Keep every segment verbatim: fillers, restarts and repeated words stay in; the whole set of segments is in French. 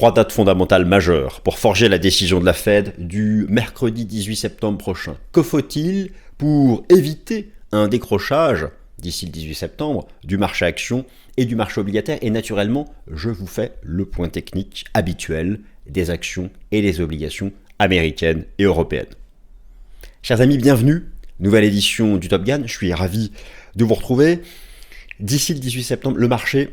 Trois dates fondamentales majeures pour forger la décision de la Fed du mercredi dix-huit septembre prochain. Que faut-il pour éviter un décrochage d'ici le dix-huit septembre du marché action et du marché obligataire? Et naturellement, je vous fais le point technique habituel des actions et des obligations américaines et européennes. Chers amis, bienvenue. Nouvelle édition du Top Gun. Je suis ravi de vous retrouver. D'ici le dix-huit septembre, le marché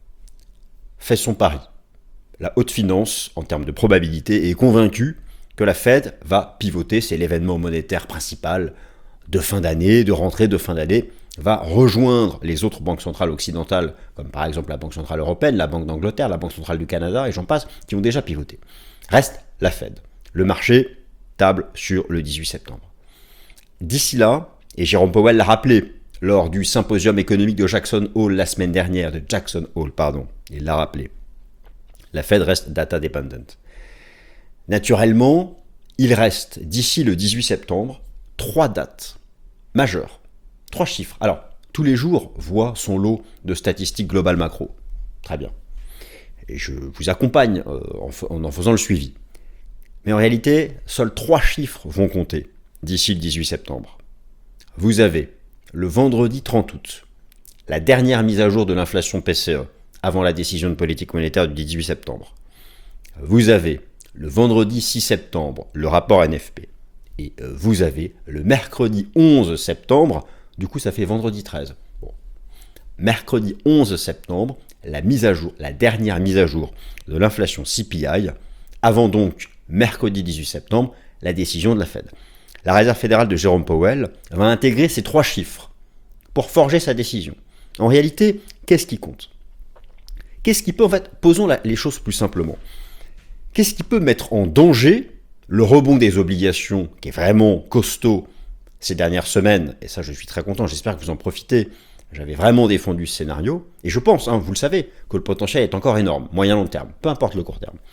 fait son pari. La haute finance, en termes de probabilité, est convaincue que la Fed va pivoter. C'est l'événement monétaire principal de fin d'année, de rentrée de fin d'année, va rejoindre les autres banques centrales occidentales, comme par exemple la Banque centrale européenne, la Banque d'Angleterre, la Banque centrale du Canada, et j'en passe, qui ont déjà pivoté. Reste la Fed. Le marché table sur le dix-huit septembre. D'ici là, et Jérôme Powell l'a rappelé lors du symposium économique de Jackson Hole la semaine dernière, de Jackson Hole, pardon, il l'a rappelé, la Fed reste data dependent. Naturellement, il reste d'ici le dix-huit septembre trois dates majeures, trois chiffres. Alors, tous les jours voient son lot de statistiques globales macro. Très bien. Et je vous accompagne euh, en, en faisant le suivi. Mais en réalité, seuls trois chiffres vont compter d'ici le dix-huit septembre. Vous avez le vendredi trente août, la dernière mise à jour de l'inflation P C E avant la décision de politique monétaire du dix-huit septembre. Vous avez le vendredi six septembre, le rapport N F P. Et vous avez le mercredi onze septembre, du coup ça fait vendredi treize. Bon. Mercredi onze septembre, la mise à jour, la dernière mise à jour de l'inflation C P I, avant donc mercredi dix-huit septembre, la décision de la Fed. La Réserve fédérale de Jérôme Powell va intégrer ces trois chiffres pour forger sa décision. En réalité, qu'est-ce qui compte ? Qu'est-ce qui peut, en fait, posons la, les choses plus simplement. Qu'est-ce qui peut mettre en danger le rebond des obligations, qui est vraiment costaud ces dernières semaines, et ça je suis très content, j'espère que vous en profitez, j'avais vraiment défendu ce scénario, et je pense, hein, vous le savez, que le potentiel est encore énorme, moyen-long terme, peu importe le court terme.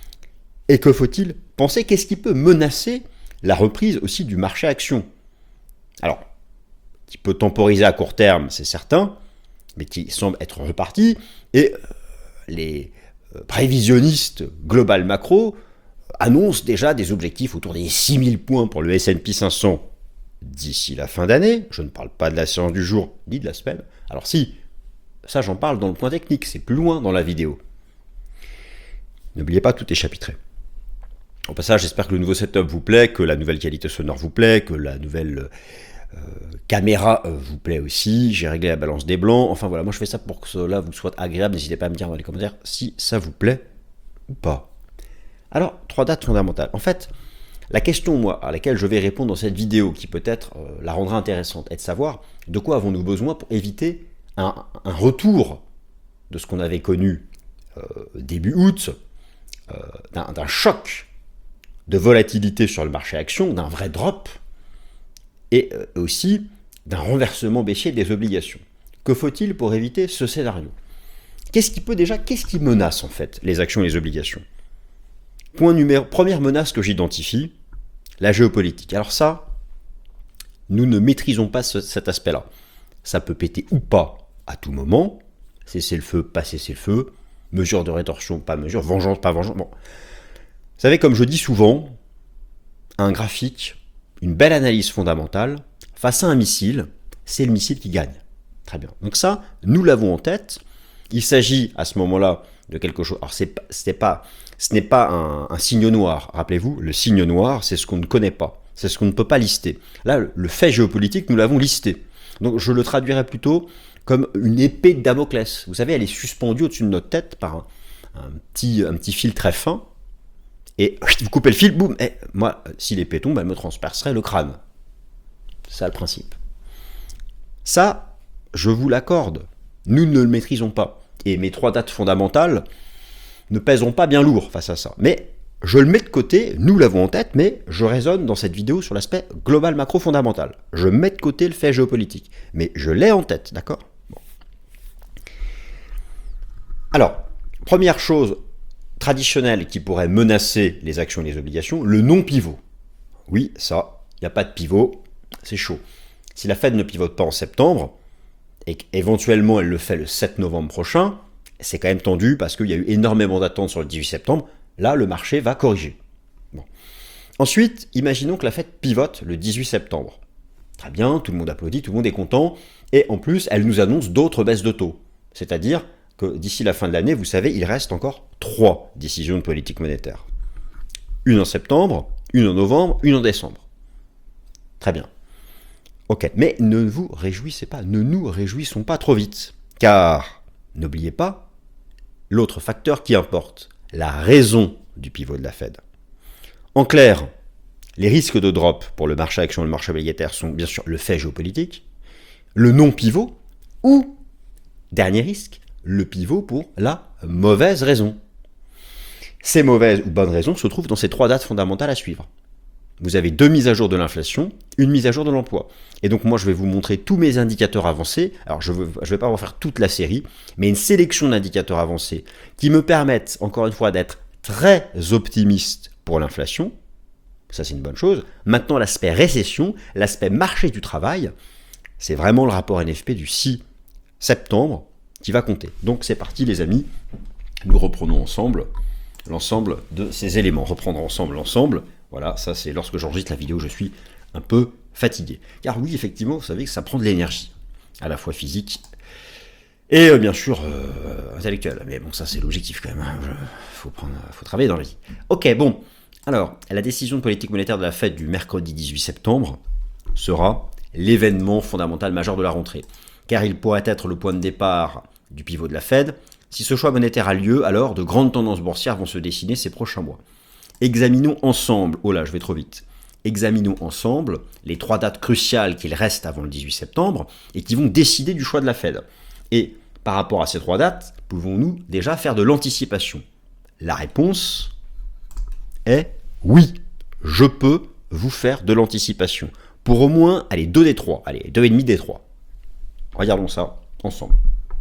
Et que faut-il penser? Qu'est-ce qui peut menacer la reprise aussi du marché action? Alors, qui peut temporiser à court terme, c'est certain, mais qui semble être reparti, et euh, les euh, prévisionnistes global macro annoncent déjà des objectifs autour des six mille points pour le S and P cinq cents d'ici la fin d'année. Je ne parle pas de la séance du jour ni de la semaine. Alors si, ça j'en parle dans le point technique, c'est plus loin dans la vidéo. N'oubliez pas, tout est chapitré. Au passage, j'espère que le nouveau setup vous plaît, que la nouvelle qualité sonore vous plaît, que la nouvelle euh, caméra euh, vous plaît aussi. J'ai réglé la balance des blancs. Enfin voilà, moi je fais ça pour que cela vous soit agréable. N'hésitez pas à me dire dans les commentaires si ça vous plaît ou pas. Alors, trois dates fondamentales. En fait, la question moi, à laquelle je vais répondre dans cette vidéo, qui peut-être euh, la rendra intéressante, est de savoir de quoi avons-nous besoin pour éviter un, un retour de ce qu'on avait connu euh, début août, euh, d'un, d'un choc de volatilité sur le marché action, d'un vrai drop, et euh, aussi d'un renversement baissier des obligations. Que faut-il pour éviter ce scénario? Qu'est-ce qui peut déjà, qu'est-ce qui menace en fait les actions et les obligations? Point numéro, première menace que j'identifie, la géopolitique. Alors ça, nous ne maîtrisons pas ce, cet aspect-là. Ça peut péter ou pas à tout moment, cesser le feu, pas cesser le feu, mesure de rétorsion, pas mesure, vengeance, pas vengeance. Bon. Vous savez, comme je dis souvent, un graphique, une belle analyse fondamentale, face à un missile, c'est le missile qui gagne. Très bien. Donc ça, nous l'avons en tête. Il s'agit à ce moment-là de quelque chose. Alors c'est, c'est pas, ce n'est pas un, un signe noir. Rappelez-vous, le signe noir, c'est ce qu'on ne connaît pas, c'est ce qu'on ne peut pas lister. Là, le fait géopolitique, nous l'avons listé. Donc je le traduirais plutôt comme une épée de Damoclès. Vous savez, elle est suspendue au-dessus de notre tête par un, un petit, un petit fil très fin. Et vous coupez le fil, boum. Et moi, si l'épée tombe, elle me transpercerait le crâne. C'est ça le principe. Ça, je vous l'accorde. Nous ne le maîtrisons pas. Et mes trois dates fondamentales ne pèseront pas bien lourd face à ça. Mais je le mets de côté, nous l'avons en tête, mais je raisonne dans cette vidéo sur l'aspect global macro fondamental. Je mets de côté le fait géopolitique. Mais je l'ai en tête, d'accord? Bon. Alors, première chose traditionnelle qui pourrait menacer les actions et les obligations, le non-pivot. Oui, ça, il n'y a pas de pivot, c'est chaud. Si la Fed ne pivote pas en septembre, et qu'éventuellement elle le fait le sept novembre prochain, c'est quand même tendu parce qu'il y a eu énormément d'attentes sur le dix-huit septembre. Là, le marché va corriger. Bon. Ensuite, imaginons que la Fed pivote le dix-huit septembre. Très bien, tout le monde applaudit, tout le monde est content. Et en plus, elle nous annonce d'autres baisses de taux. C'est-à-dire que d'ici la fin de l'année, vous savez, il reste encore trois décisions de politique monétaire. Une en septembre, une en novembre, une en décembre. Très bien. Ok, mais ne vous réjouissez pas, ne nous réjouissons pas trop vite. Car, n'oubliez pas, l'autre facteur qui importe, la raison du pivot de la Fed. En clair, les risques de drop pour le marché action et le marché obligataire sont bien sûr le fait géopolitique, le non-pivot, ou, dernier risque, le pivot pour la mauvaise raison. Ces mauvaises ou bonnes raisons se trouvent dans ces trois dates fondamentales à suivre. Vous avez deux mises à jour de l'inflation, une mise à jour de l'emploi. Et donc moi je vais vous montrer tous mes indicateurs avancés. Alors je ne vais pas refaire toute la série, mais une sélection d'indicateurs avancés qui me permettent, encore une fois, d'être très optimiste pour l'inflation. Ça c'est une bonne chose. Maintenant l'aspect récession, l'aspect marché du travail, c'est vraiment le rapport N F P du six septembre qui va compter. Donc c'est parti les amis, nous reprenons ensemble l'ensemble de ces éléments. Reprendre ensemble l'ensemble. Voilà, ça c'est lorsque j'enregistre la vidéo, je suis un peu fatigué. Car oui, effectivement, vous savez que ça prend de l'énergie, à la fois physique et euh, bien sûr euh, intellectuelle. Mais bon, ça c'est l'objectif quand même. Il faut, faut travailler dans la vie. Ok, bon. Alors, la décision de politique monétaire de la Fed du mercredi dix-huit septembre sera l'événement fondamental majeur de la rentrée. Car il pourrait être le point de départ du pivot de la Fed. Si ce choix monétaire a lieu, alors de grandes tendances boursières vont se dessiner ces prochains mois. Examinons ensemble, oh là je vais trop vite, examinons ensemble les trois dates cruciales qu'il reste avant le dix-huit septembre et qui vont décider du choix de la Fed. Et par rapport à ces trois dates, pouvons-nous déjà faire de l'anticipation? La réponse est oui, je peux vous faire de l'anticipation. Pour au moins, allez, deux des trois, allez, deux et demi des trois. Regardons ça ensemble.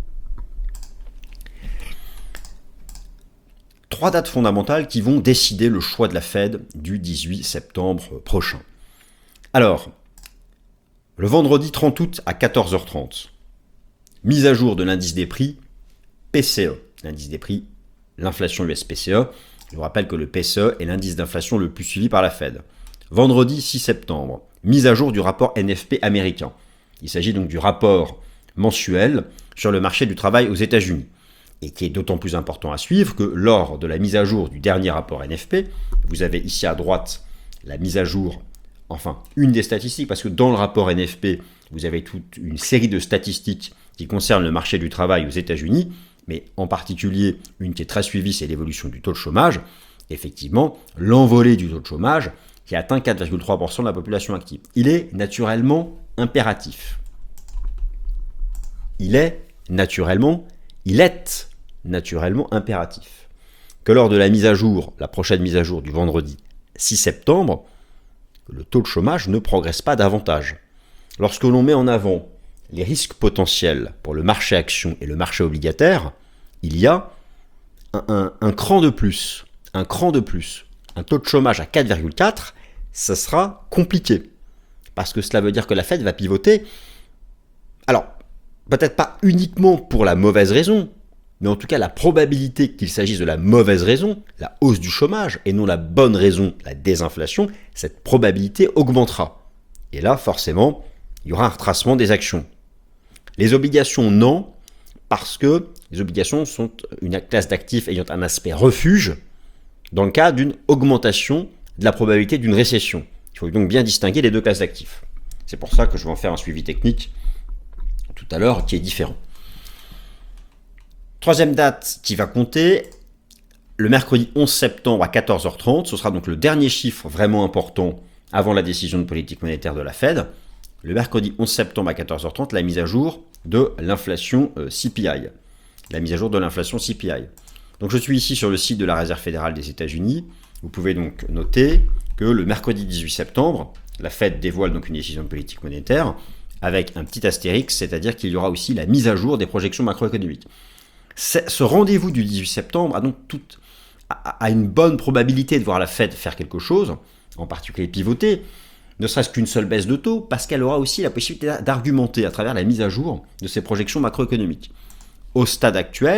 Trois dates fondamentales qui vont décider le choix de la Fed du dix-huit septembre prochain. Alors, le vendredi trente août à quatorze heures trente, mise à jour de l'indice des prix P C E. L'indice des prix, l'inflation U S P C E. Je vous rappelle que le P C E est l'indice d'inflation le plus suivi par la Fed. Vendredi six septembre, mise à jour du rapport N F P américain. Il s'agit donc du rapport mensuel sur le marché du travail aux États-Unis. Et qui est d'autant plus important à suivre que lors de la mise à jour du dernier rapport N F P, vous avez ici à droite la mise à jour, enfin une des statistiques, parce que dans le rapport N F P, vous avez toute une série de statistiques qui concernent le marché du travail aux États-Unis, mais en particulier une qui est très suivie, c'est l'évolution du taux de chômage. Effectivement, l'envolée du taux de chômage qui atteint quatre virgule trois pour cent de la population active. Il est naturellement impératif. Il est naturellement, il est naturellement impératif que lors de la mise à jour, la prochaine mise à jour du vendredi six septembre, le taux de chômage ne progresse pas davantage. Lorsque l'on met en avant les risques potentiels pour le marché action et le marché obligataire, il y a un, un, un cran de plus, un cran de plus. Un taux de chômage à quatre virgule quatre, ça sera compliqué. Parce que cela veut dire que la Fed va pivoter. Alors, peut-être pas uniquement pour la mauvaise raison, mais en tout cas la probabilité qu'il s'agisse de la mauvaise raison, la hausse du chômage, et non la bonne raison, la désinflation, cette probabilité augmentera. Et là, forcément, il y aura un retracement des actions. Les obligations, non, parce que les obligations sont une classe d'actifs ayant un aspect refuge dans le cas d'une augmentation de la probabilité d'une récession. Il faut donc bien distinguer les deux classes d'actifs. C'est pour ça que je vais en faire un suivi technique tout à l'heure qui est différent. Troisième date qui va compter, le mercredi onze septembre à quatorze heures trente, ce sera donc le dernier chiffre vraiment important avant la décision de politique monétaire de la Fed. Le mercredi onze septembre à quatorze heures trente, la mise à jour de l'inflation C P I. La mise à jour de l'inflation C P I. Donc je suis ici sur le site de la Réserve fédérale des États-Unis. Vous pouvez donc noter que le mercredi dix-huit septembre, la Fed dévoile donc une décision de politique monétaire avec un petit astérix, c'est-à-dire qu'il y aura aussi la mise à jour des projections macroéconomiques. Ce rendez-vous du dix-huit septembre a donc toute, a, a une bonne probabilité de voir la Fed faire quelque chose, en particulier pivoter, ne serait-ce qu'une seule baisse de taux, parce qu'elle aura aussi la possibilité d'argumenter à travers la mise à jour de ses projections macroéconomiques. Au stade actuel,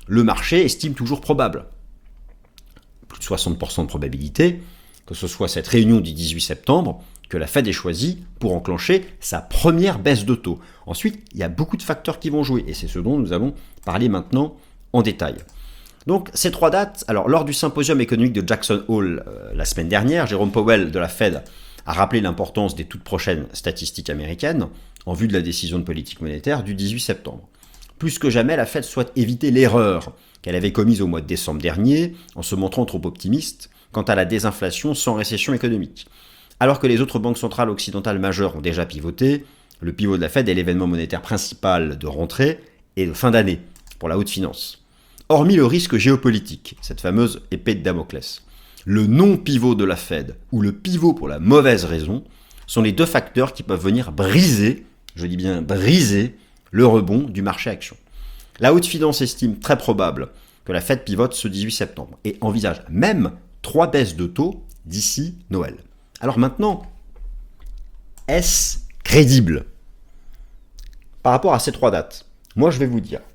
le marché estime toujours probable. Plus de soixante pour cent de probabilité que ce soit cette réunion du dix-huit septembre que la Fed ait choisi pour enclencher sa première baisse de taux. Ensuite, il y a beaucoup de facteurs qui vont jouer, et c'est ce dont nous allons parler maintenant en détail. Donc, ces trois dates, alors lors du symposium économique de Jackson Hole euh, la semaine dernière, Jérôme Powell de la Fed a rappelé l'importance des toutes prochaines statistiques américaines en vue de la décision de politique monétaire du dix-huit septembre. Plus que jamais, la Fed souhaite éviter l'erreur qu'elle avait commise au mois de décembre dernier en se montrant trop optimiste quant à la désinflation sans récession économique. Alors que les autres banques centrales occidentales majeures ont déjà pivoté, le pivot de la Fed est l'événement monétaire principal de rentrée et de fin d'année pour la haute finance. Hormis le risque géopolitique, cette fameuse épée de Damoclès, le non-pivot de la Fed ou le pivot pour la mauvaise raison sont les deux facteurs qui peuvent venir briser, je dis bien briser, le rebond du marché action. La haute finance estime très probable que la Fed pivote ce dix-huit septembre et envisage même trois baisses de taux d'ici Noël. Alors maintenant, est-ce crédible? Par rapport à ces trois dates, moi je vais vous dire,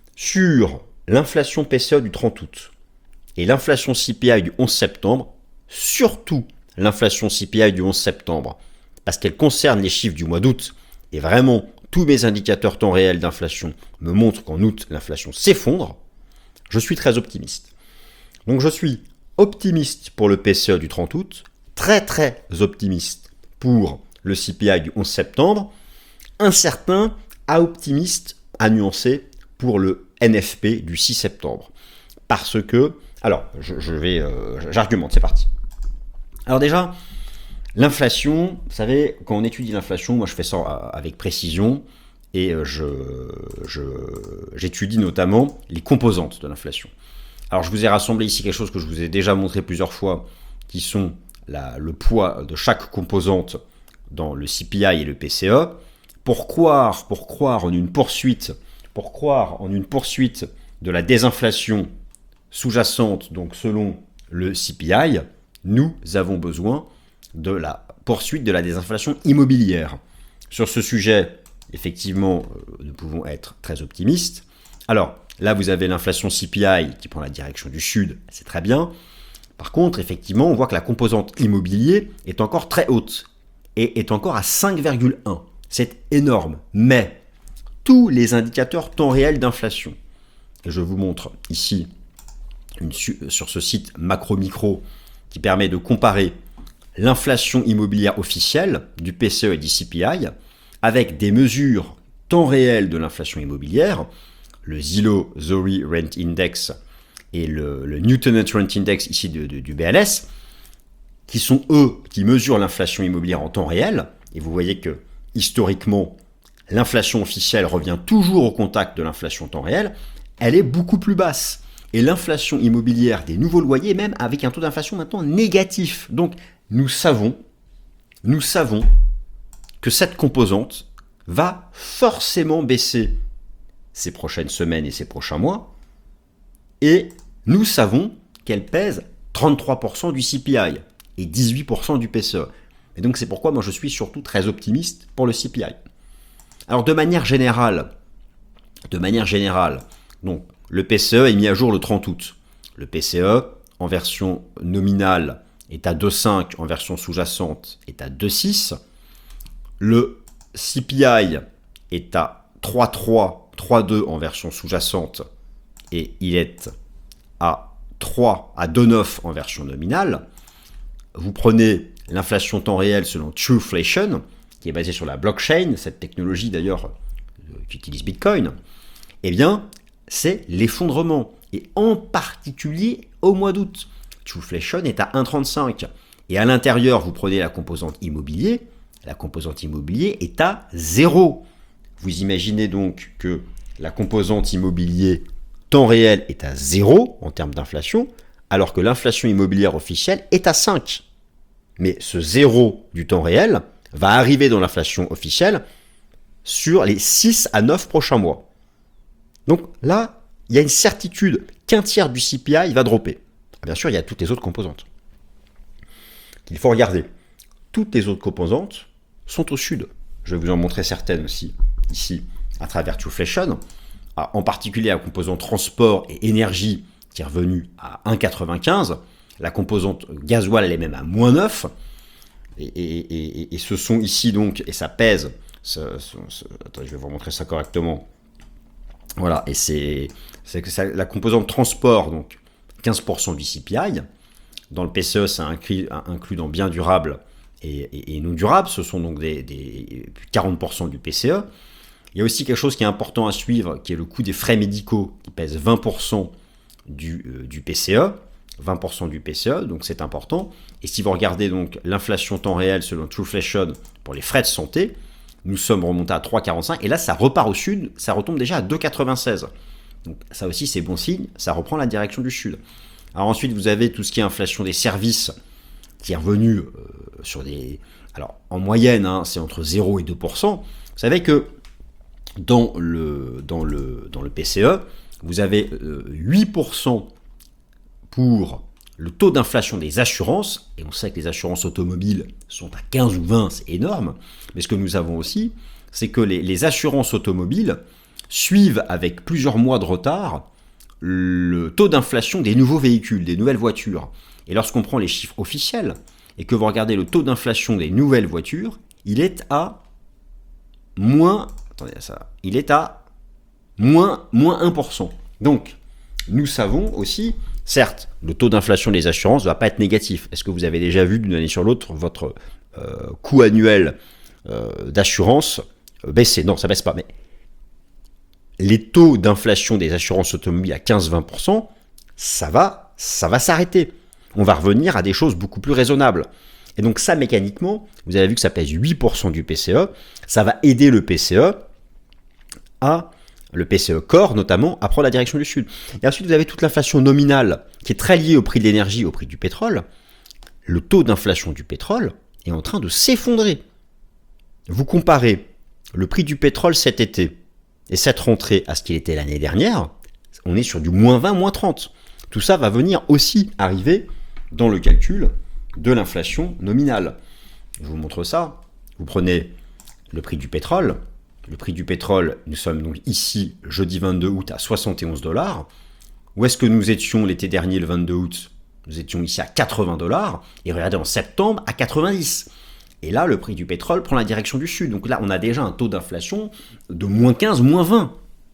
sur l'inflation P C E du trente août et l'inflation C P I du onze septembre, surtout l'inflation C P I du onze septembre, parce qu'elle concerne les chiffres du mois d'août, et vraiment tous mes indicateurs temps réel d'inflation me montrent qu'en août, l'inflation s'effondre, je suis très optimiste. Donc je suis optimiste pour le P C E du trente août, très très optimiste pour le C P I du onze septembre, incertain à optimiste à nuancer pour le N F P du six septembre. Parce que, alors je, je vais, euh, j'argumente, c'est parti. Alors déjà, l'inflation, vous savez, quand on étudie l'inflation, moi je fais ça avec précision et je, je, j'étudie notamment les composantes de l'inflation. Alors je vous ai rassemblé ici quelque chose que je vous ai déjà montré plusieurs fois, qui sont la, le poids de chaque composante dans le C P I et le P C E. Pour croire, pour croire en une poursuite, pour croire en une poursuite de la désinflation sous-jacente, donc selon le C P I, nous avons besoin de la poursuite de la désinflation immobilière. Sur ce sujet, effectivement, nous pouvons être très optimistes. Alors, là, vous avez l'inflation C P I qui prend la direction du sud, c'est très bien. Par contre, effectivement, on voit que la composante immobilier est encore très haute et est encore à cinq virgule un. C'est énorme, mais tous les indicateurs temps réel d'inflation, et je vous montre ici une, sur ce site macro-micro qui permet de comparer l'inflation immobilière officielle du P C E et du C P I avec des mesures temps réel de l'inflation immobilière, le Zillow Zori Rent Index et le, le Newton Rent Index ici de, de, du B L S, qui sont eux qui mesurent l'inflation immobilière en temps réel. Et vous voyez que historiquement, l'inflation officielle revient toujours au contact de l'inflation temps réel, elle est beaucoup plus basse. Et l'inflation immobilière des nouveaux loyers, même avec un taux d'inflation maintenant négatif. Donc, nous savons, nous savons que cette composante va forcément baisser ces prochaines semaines et ces prochains mois. Et nous savons qu'elle pèse trente-trois pour cent du C P I et dix-huit pour cent du P C E. Et donc, c'est pourquoi moi, je suis surtout très optimiste pour le C P I. Alors, de manière générale, de manière générale, donc, le P C E est mis à jour le trente août. Le P C E, en version nominale, est à deux virgule cinq, en version sous-jacente, est à deux virgule six. Le C P I est à trois virgule trois, trois virgule deux en version sous-jacente, et il est à trois, à deux virgule neuf en version nominale. Vous prenez l'inflation temps réel selon Trueflation, qui est basée sur la blockchain, cette technologie d'ailleurs qui utilise Bitcoin, eh bien, c'est l'effondrement, et en particulier au mois d'août. Trueflation est à un virgule trente-cinq, et à l'intérieur, vous prenez la composante immobilier, la composante immobilier est à zéro. Vous imaginez donc que la composante immobilier temps réel est à zéro en termes d'inflation, alors que l'inflation immobilière officielle est à cinq. Mais ce zéro du temps réel va arriver dans l'inflation officielle sur les six à neuf prochains mois. Donc là, il y a une certitude qu'un tiers du C P I va dropper. Bien sûr, il y a toutes les autres composantes qu'il faut regarder. Toutes les autres composantes sont au sud. Je vais vous en montrer certaines aussi, ici, à travers Trueflation. en particulier la composante transport et énergie qui est revenue à un virgule quatre-vingt-quinze, la composante gasoil elle est même à moins neuf, et, et, et, et ce sont ici donc, et ça pèse, ce, ce, ce, attends, je vais vous montrer ça correctement, voilà, et c'est la composante transport, donc quinze pour cent du C P I, dans le P C E ça inclut, inclut dans biens durables et, et, et non durables, ce sont donc des, des quarante pour cent du P C E. Il y a aussi quelque chose qui est important à suivre, qui est le coût des frais médicaux, qui pèse vingt pour cent du, euh, du P C E, vingt pour cent du P C E, donc c'est important. Et si vous regardez donc l'inflation temps réel selon Trueflation pour les frais de santé, nous sommes remontés à trois virgule quarante-cinq, et là ça repart au sud, ça retombe déjà à deux virgule quatre-vingt-seize. Donc ça aussi c'est bon signe, ça reprend la direction du sud. Alors ensuite vous avez tout ce qui est inflation des services, qui est revenu euh, sur des... Alors en moyenne, hein, c'est entre zéro et deux pour cent. Vous savez que Dans le, dans, le, dans le P C E, vous avez euh, huit pour cent pour le taux d'inflation des assurances, et on sait que les assurances automobiles sont à quinze ou vingt, c'est énorme, mais ce que nous avons aussi, c'est que les, les assurances automobiles suivent avec plusieurs mois de retard le taux d'inflation des nouveaux véhicules, des nouvelles voitures. Et lorsqu'on prend les chiffres officiels, et que vous regardez le taux d'inflation des nouvelles voitures, il est à moins... Attendez, ça, il est à moins, moins un pour cent. Donc, nous savons aussi, certes, le taux d'inflation des assurances ne va pas être négatif. Est-ce que vous avez déjà vu d'une année sur l'autre votre euh, coût annuel euh, d'assurance euh, baisser? Non, ça ne baisse pas. Mais les taux d'inflation des assurances automobiles à quinze à vingt pour cent, ça va, ça va s'arrêter. On va revenir à des choses beaucoup plus raisonnables. Et donc ça, mécaniquement, vous avez vu que ça pèse huit pour cent du P C E, ça va aider le P C E à, le P C E Core notamment, à prendre la direction du sud. Et ensuite, vous avez toute l'inflation nominale qui est très liée au prix de l'énergie, au prix du pétrole. Le taux d'inflation du pétrole est en train de s'effondrer. Vous comparez le prix du pétrole cet été et cette rentrée à ce qu'il était l'année dernière, on est sur du moins vingt, moins trente. Tout ça va venir aussi arriver dans le calcul de l'inflation nominale. Je vous montre ça. Vous prenez le prix du pétrole. Le prix du pétrole, nous sommes donc ici, jeudi vingt-deux août, à soixante et onze dollars. Où est-ce que nous étions l'été dernier, le vingt-deux août? Nous étions ici à quatre-vingts dollars. Et regardez, en septembre, à quatre-vingt-dix. Et là, le prix du pétrole prend la direction du sud. Donc là, on a déjà un taux d'inflation de moins quinze, moins vingt.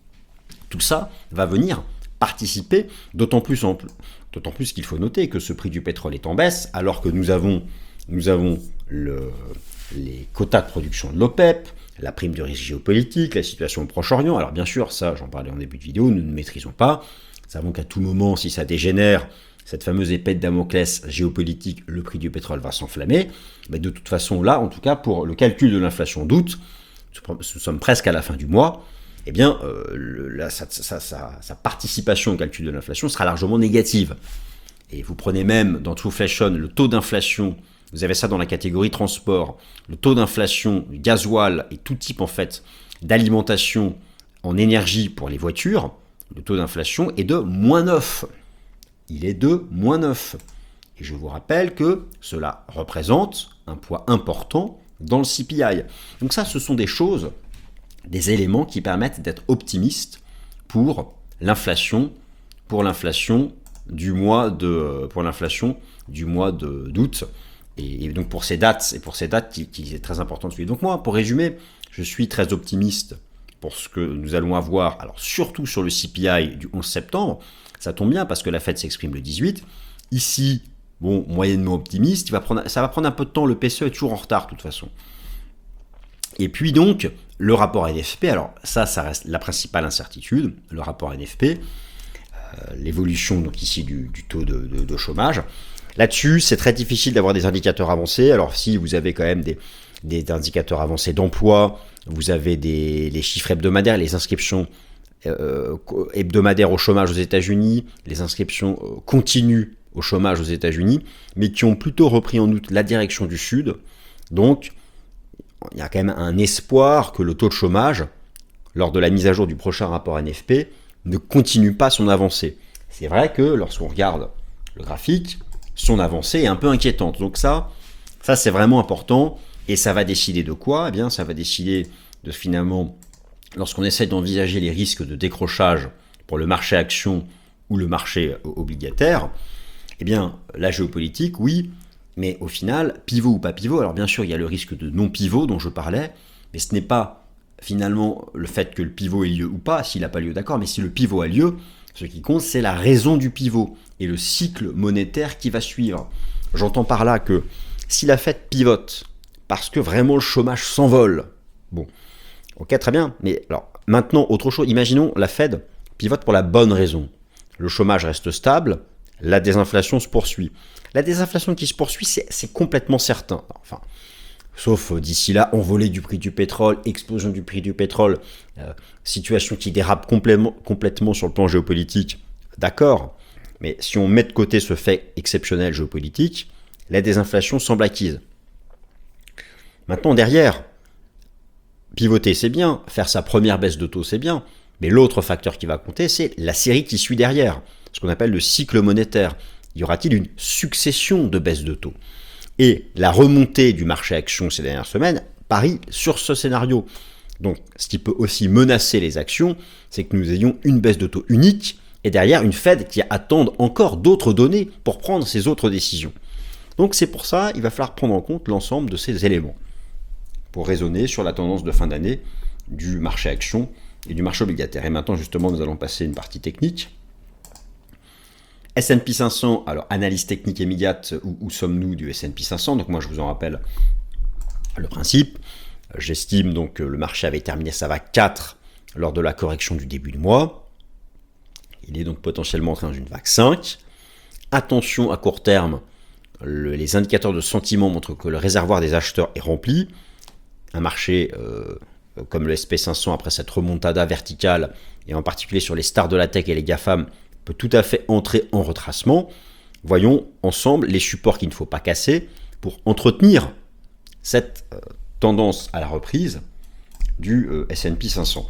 Tout ça va venir participer, d'autant plus, en, d'autant plus qu'il faut noter que ce prix du pétrole est en baisse, alors que nous avons, nous avons le, les quotas de production de l'OPEP, la prime de risque géopolitique, la situation au Proche-Orient. Alors bien sûr, ça, j'en parlais en début de vidéo, nous ne maîtrisons pas. Nous savons qu'à tout moment, si ça dégénère, cette fameuse épée de Damoclès géopolitique, le prix du pétrole va s'enflammer. Mais de toute façon, là, en tout cas, pour le calcul de l'inflation d'août, nous sommes presque à la fin du mois, eh bien, euh, le, la, sa, sa, sa, sa participation au calcul de l'inflation sera largement négative. Et vous prenez même dans Trueflation le taux d'inflation, vous avez ça dans la catégorie transport, le taux d'inflation du gasoil et tout type en fait d'alimentation en énergie pour les voitures, le taux d'inflation est de moins neuf. Il est de moins neuf. Et je vous rappelle que cela représente un poids important dans le C P I. Donc ça, ce sont des choses, des éléments qui permettent d'être optimistes pour l'inflation, pour l'inflation du mois de, pour l'inflation du mois de, d'août. Et, et donc pour ces dates, et pour ces dates qui, qui est très important de suivre. Donc moi, pour résumer, je suis très optimiste pour ce que nous allons avoir, alors surtout sur le C P I du onze septembre. Ça tombe bien parce que la Fed s'exprime le dix-huit. Ici, bon, moyennement optimiste, il va prendre, ça va prendre un peu de temps, le P C E est toujours en retard de toute façon. Et puis donc, le rapport N F P, alors ça, ça reste la principale incertitude, le rapport N F P, euh, l'évolution donc ici du, du taux de, de, de chômage. Là-dessus, c'est très difficile d'avoir des indicateurs avancés. Alors si vous avez quand même des, des indicateurs avancés d'emploi, vous avez des, les chiffres hebdomadaires, les inscriptions euh, hebdomadaires au chômage aux États-Unis, les inscriptions euh, continues au chômage aux États-Unis, mais qui ont plutôt repris en août la direction du sud. Donc, il y a quand même un espoir que le taux de chômage, lors de la mise à jour du prochain rapport N F P, ne continue pas son avancée. C'est vrai que lorsqu'on regarde le graphique, son avancée est un peu inquiétante. Donc ça, ça c'est vraiment important. Et ça va décider de quoi? Eh bien, ça va décider de finalement lorsqu'on essaie d'envisager les risques de décrochage pour le marché action ou le marché obligataire, eh bien, la géopolitique, oui, mais au final, pivot ou pas pivot, alors bien sûr, il y a le risque de non-pivot dont je parlais, mais ce n'est pas finalement le fait que le pivot ait lieu ou pas, s'il n'a pas lieu, d'accord, mais si le pivot a lieu, ce qui compte, c'est la raison du pivot et le cycle monétaire qui va suivre. J'entends par là que si la Fed pivote parce que vraiment le chômage s'envole, bon, ok, très bien, mais alors maintenant, autre chose, imaginons la Fed pivote pour la bonne raison. Le chômage reste stable, la désinflation se poursuit. La désinflation qui se poursuit, c'est, c'est complètement certain. Enfin, sauf d'ici là, envolée du prix du pétrole, explosion du prix du pétrole, euh, situation qui dérape complètement, complètement sur le plan géopolitique, d'accord. Mais si on met de côté ce fait exceptionnel géopolitique, la désinflation semble acquise. Maintenant, derrière, pivoter, c'est bien, faire sa première baisse de taux, c'est bien, mais l'autre facteur qui va compter, c'est la série qui suit derrière, ce qu'on appelle le cycle monétaire. Y aura-t-il une succession de baisses de taux ? Et la remontée du marché action ces dernières semaines parie sur ce scénario. Donc, ce qui peut aussi menacer les actions, c'est que nous ayons une baisse de taux unique et derrière une Fed qui attend encore d'autres données pour prendre ses autres décisions. Donc, c'est pour ça qu'il va falloir prendre en compte l'ensemble de ces éléments pour raisonner sur la tendance de fin d'année du marché action et du marché obligataire. Et maintenant, justement, nous allons passer à une partie technique. S and P cinq cents, alors analyse technique immédiate, où, où sommes-nous du S and P cinq cents? Donc moi je vous en rappelle le principe. J'estime donc que le marché avait terminé sa vague quatre lors de la correction du début du mois. Il est donc potentiellement en train d'une vague cinq. Attention à court terme, le, les indicateurs de sentiment montrent que le réservoir des acheteurs est rempli. Un marché euh, comme le S and P cinq cents après cette remontada verticale, et en particulier sur les stars de la tech et les GAFAM, peut tout à fait entrer en retracement. Voyons ensemble les supports qu'il ne faut pas casser pour entretenir cette euh, tendance à la reprise du euh, S and P cinq cents.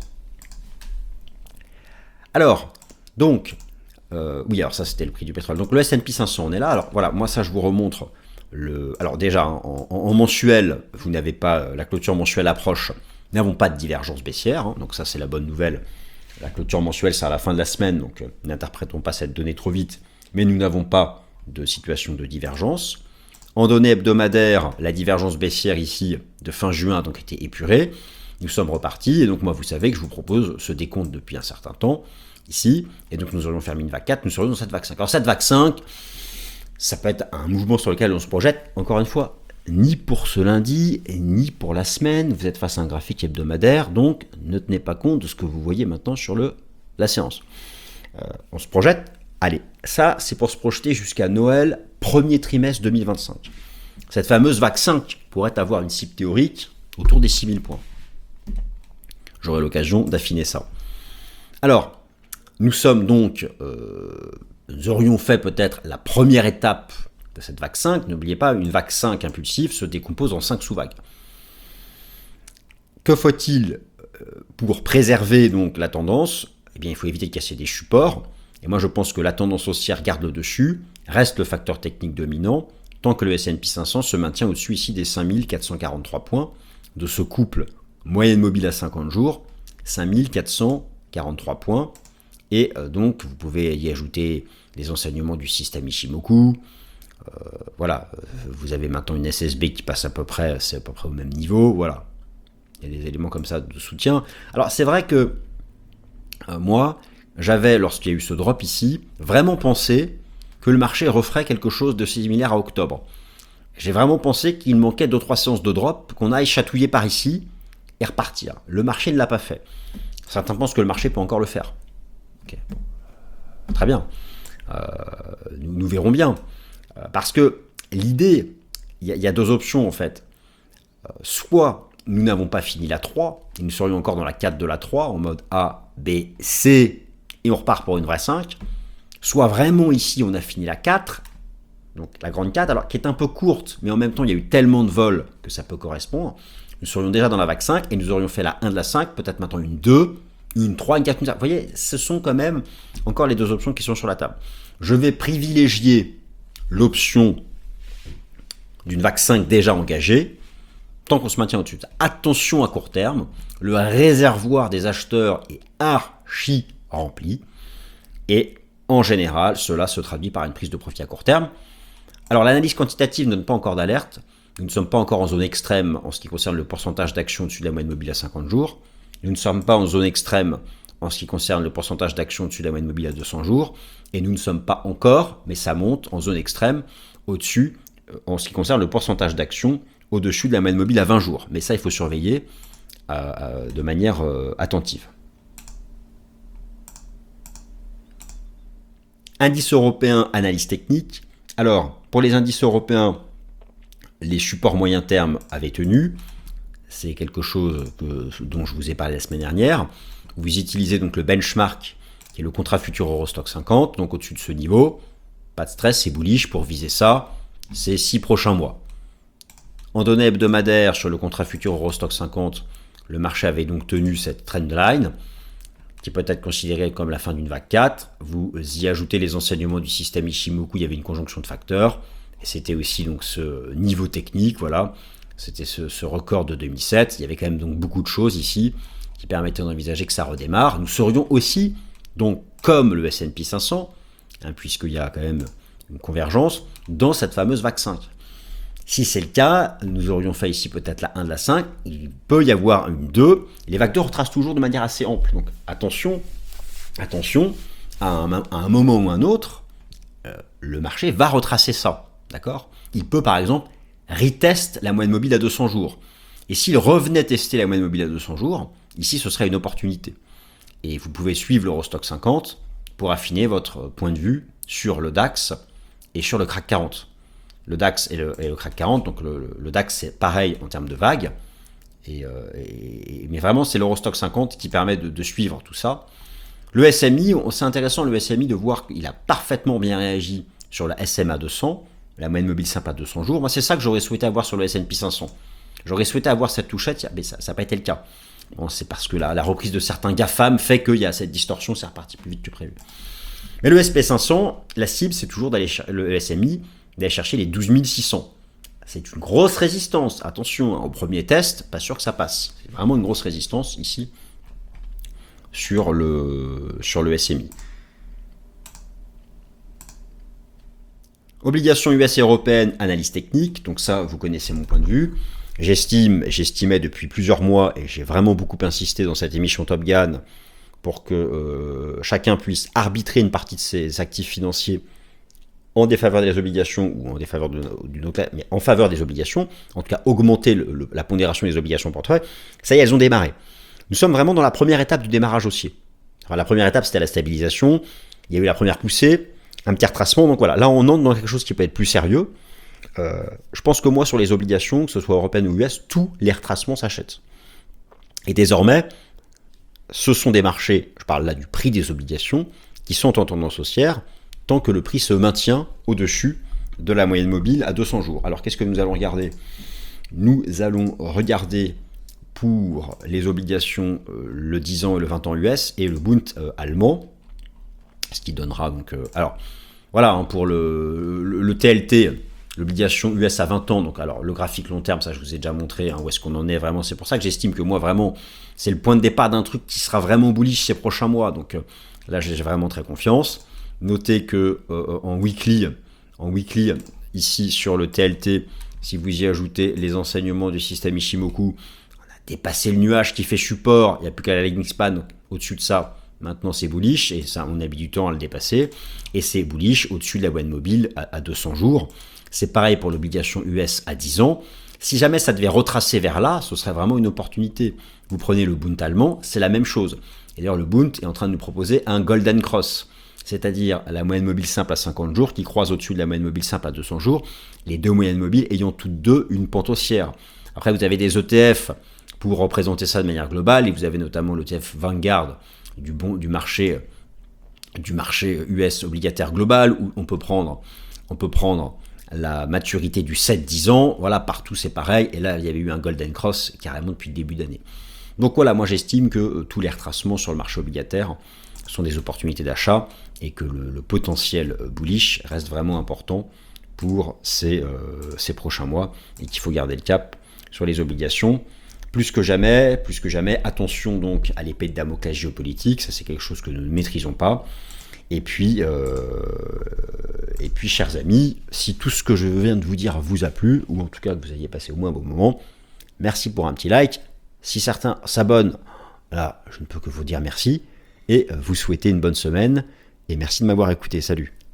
Alors, donc, euh, oui, alors ça c'était le prix du pétrole. Donc le S and P cinq cents, on est là. Alors voilà, moi ça je vous remontre. Le, alors déjà, hein, en, en, en mensuel, vous n'avez pas, la clôture mensuelle approche, nous n'avons pas de divergence baissière, hein, donc ça c'est la bonne nouvelle. La clôture mensuelle, c'est à la fin de la semaine, donc euh, n'interprétons pas cette donnée trop vite, mais nous n'avons pas de situation de divergence. En données hebdomadaires, la divergence baissière ici de fin juin a donc été épurée. Nous sommes repartis, et donc moi vous savez que je vous propose ce décompte depuis un certain temps, ici, et donc nous aurions fermé une vague quatre, nous serions dans cette vague cinq. Alors cette vague cinq, ça peut être un mouvement sur lequel on se projette, encore une fois, ni pour ce lundi, ni pour la semaine, vous êtes face à un graphique hebdomadaire, donc ne tenez pas compte de ce que vous voyez maintenant sur le, la séance. Euh, on se projette, allez, ça c'est pour se projeter jusqu'à Noël, premier trimestre deux mille vingt-cinq. Cette fameuse vague cinq pourrait avoir une cible théorique autour des six mille points. J'aurai l'occasion d'affiner ça. Alors, nous sommes donc, euh, nous aurions fait peut-être la première étape de cette vague cinq, n'oubliez pas, une vague cinq impulsive se décompose en cinq sous-vagues. Que faut-il pour préserver donc la tendance? Eh bien, il faut éviter de casser des supports. Et moi, je pense que la tendance haussière garde le dessus, reste le facteur technique dominant, tant que le S and P cinq cents se maintient au-dessus ici des cinq mille quatre cent quarante-trois points, de ce couple moyenne mobile à cinquante jours, cinq mille quatre cent quarante-trois points. Et euh, donc, vous pouvez y ajouter les enseignements du système Ishimoku. Euh, voilà, vous avez maintenant une S S B qui passe à peu près, c'est à peu près au même niveau, voilà. Il y a des éléments comme ça de soutien. Alors c'est vrai que euh, moi, j'avais, lorsqu'il y a eu ce drop ici, vraiment pensé que le marché referait quelque chose de similaire à octobre. J'ai vraiment pensé qu'il manquait deux trois séances de drop, qu'on aille chatouiller par ici et repartir. Le marché ne l'a pas fait. Certains pensent que le marché peut encore le faire. Okay. Très bien. Euh, nous, nous verrons bien. Parce que l'idée, il y, y a deux options en fait. Euh, soit nous n'avons pas fini la trois, et nous serions encore dans la quatre de la trois, en mode A, B, C, et on repart pour une vraie cinq. Soit vraiment ici, on a fini la quatre, donc la grande quatre, alors qui est un peu courte, mais en même temps, il y a eu tellement de vols que ça peut correspondre. Nous serions déjà dans la vague cinq, et nous aurions fait la un de la cinq, peut-être maintenant une deux, une trois, une quatre, une cinq. Vous voyez, ce sont quand même encore les deux options qui sont sur la table. Je vais privilégier l'option d'une vague cinq déjà engagée, tant qu'on se maintient au-dessus de ça. Attention à court terme, le réservoir des acheteurs est archi rempli, et en général, cela se traduit par une prise de profit à court terme. Alors l'analyse quantitative ne donne pas encore d'alerte, nous ne sommes pas encore en zone extrême en ce qui concerne le pourcentage d'actions au-dessus de la moyenne mobile à cinquante jours, nous ne sommes pas en zone extrême en ce qui concerne le pourcentage d'actions au-dessus de la moyenne mobile à deux cents jours, et nous ne sommes pas encore, mais ça monte, en zone extrême au-dessus en ce qui concerne le pourcentage d'actions au-dessus de la moyenne mobile à vingt jours. Mais ça, il faut surveiller euh, euh, de manière euh, attentive. Indice européen, analyse technique. Alors, pour les indices européens, les supports moyen terme avaient tenu. C'est quelque chose que, dont je vous ai parlé la semaine dernière. Vous utilisez donc le benchmark, qui est le contrat futur Eurostock cinquante, donc au-dessus de ce niveau. Pas de stress, c'est bullish pour viser ça. C'est six prochains mois. En données hebdomadaires sur le contrat futur Eurostock cinquante, le marché avait donc tenu cette trendline, qui peut être considérée comme la fin d'une vague quatre. Vous y ajoutez les enseignements du système Ishimoku, il y avait une conjonction de facteurs, et c'était aussi donc ce niveau technique, voilà, c'était ce, ce record de deux mille sept. Il y avait quand même donc beaucoup de choses ici qui permettaient d'envisager que ça redémarre. Nous serions aussi, donc comme le S and P cinq cents, hein, puisqu'il y a quand même une convergence, dans cette fameuse vague cinq. Si c'est le cas, nous aurions fait ici peut-être la un de la cinq, il peut y avoir une deux, les vagues deux retracent toujours de manière assez ample, donc attention, attention, à un, à un moment ou un autre, euh, le marché va retracer ça, d'accord? Il peut par exemple retest la moyenne mobile à deux cents jours, et s'il revenait tester la moyenne mobile à deux cents jours, ici ce serait une opportunité, et vous pouvez suivre l'Eurostock cinquante pour affiner votre point de vue sur le DAX et sur le CAC quarante. Le DAX et le, et le CAC quarante, donc le, le, le DAX c'est pareil en termes de vagues, et, euh, et, mais vraiment c'est l'Eurostock cinquante qui permet de, de suivre tout ça. Le S M I, c'est intéressant le S M I de voir qu'il a parfaitement bien réagi sur la S M A deux cents, la moyenne mobile simple à deux cents jours. Moi c'est ça que j'aurais souhaité avoir sur le S and P cinq cents. J'aurais souhaité avoir cette touchette, mais ça n'a pas été le cas. Bon, c'est parce que la, la reprise de certains GAFAM fait qu'il y a cette distorsion, c'est reparti plus vite que prévu. Mais le S and P cinq cents, la cible c'est toujours d'aller le S M I, d'aller chercher les douze mille six cents. C'est une grosse résistance. Attention, au premier test, pas sûr que ça passe. C'est vraiment une grosse résistance ici sur le, sur le S M I. Obligations U S et européennes, analyse technique. Donc ça, vous connaissez mon point de vue. J'estime, j'estimais depuis plusieurs mois, et j'ai vraiment beaucoup insisté dans cette émission Top Gun, pour que euh, chacun puisse arbitrer une partie de ses actifs financiers en défaveur des obligations ou en défaveur d'une autre, mais en faveur des obligations, en tout cas augmenter le, le, la pondération des obligations portefeuille. Ça y est, elles ont démarré. Nous sommes vraiment dans la première étape du démarrage haussier. Enfin, la première étape, c'était la stabilisation. Il y a eu la première poussée, un petit retracement. Donc voilà, là, on entre dans quelque chose qui peut être plus sérieux. Euh, je pense que moi, sur les obligations, que ce soit européennes ou U S, tous les retracements s'achètent. Et désormais, ce sont des marchés, je parle là du prix des obligations, qui sont en tendance haussière, tant que le prix se maintient au-dessus de la moyenne mobile à deux cents jours. Alors qu'est-ce que nous allons regarder? Nous allons regarder pour les obligations euh, le dix ans et le vingt ans U S et le Bund euh, allemand, ce qui donnera donc... Euh, alors voilà, hein, pour le, le, le T L T, l'obligation U S à vingt ans, donc alors le graphique long terme, ça je vous ai déjà montré hein, où est-ce qu'on en est vraiment. C'est pour ça que j'estime que moi vraiment, c'est le point de départ d'un truc qui sera vraiment bullish ces prochains mois. Donc euh, là j'ai vraiment très confiance. Notez que euh, en weekly, en weekly, ici sur le T L T, si vous y ajoutez les enseignements du système Ishimoku, on a dépassé le nuage qui fait support, il n'y a plus qu'à la ligne span au-dessus de ça. Maintenant c'est bullish, et ça on a mis du temps à le dépasser, et c'est bullish au-dessus de la moyenne mobile à, à deux cents jours. C'est pareil pour l'obligation U S à dix ans. Si jamais ça devait retracer vers là, ce serait vraiment une opportunité. Vous prenez le Bund allemand, c'est la même chose. Et d'ailleurs le Bund est en train de nous proposer un Golden Cross, c'est-à-dire la moyenne mobile simple à cinquante jours qui croise au-dessus de la moyenne mobile simple à deux cents jours, les deux moyennes mobiles ayant toutes deux une pente haussière. Après, vous avez des E T F pour représenter ça de manière globale, et vous avez notamment l'E T F Vanguard du, bon, du, marché, du marché U S obligataire global, où on peut prendre, on peut prendre la maturité du sept dix ans. Voilà, partout c'est pareil, et là il y avait eu un Golden Cross carrément depuis le début d'année. Donc voilà, moi j'estime que euh, tous les retracements sur le marché obligataire sont des opportunités d'achat, et que le, le potentiel bullish reste vraiment important pour ces, euh, ces prochains mois, et qu'il faut garder le cap sur les obligations. Plus que jamais, plus que jamais, attention donc à l'épée de Damoclès géopolitique, ça c'est quelque chose que nous ne maîtrisons pas. Et puis, euh, et puis, chers amis, si tout ce que je viens de vous dire vous a plu, ou en tout cas que vous ayez passé au moins un bon moment, merci pour un petit like. Si certains s'abonnent, là, je ne peux que vous dire merci, et vous souhaiter une bonne semaine, et merci de m'avoir écouté. Salut.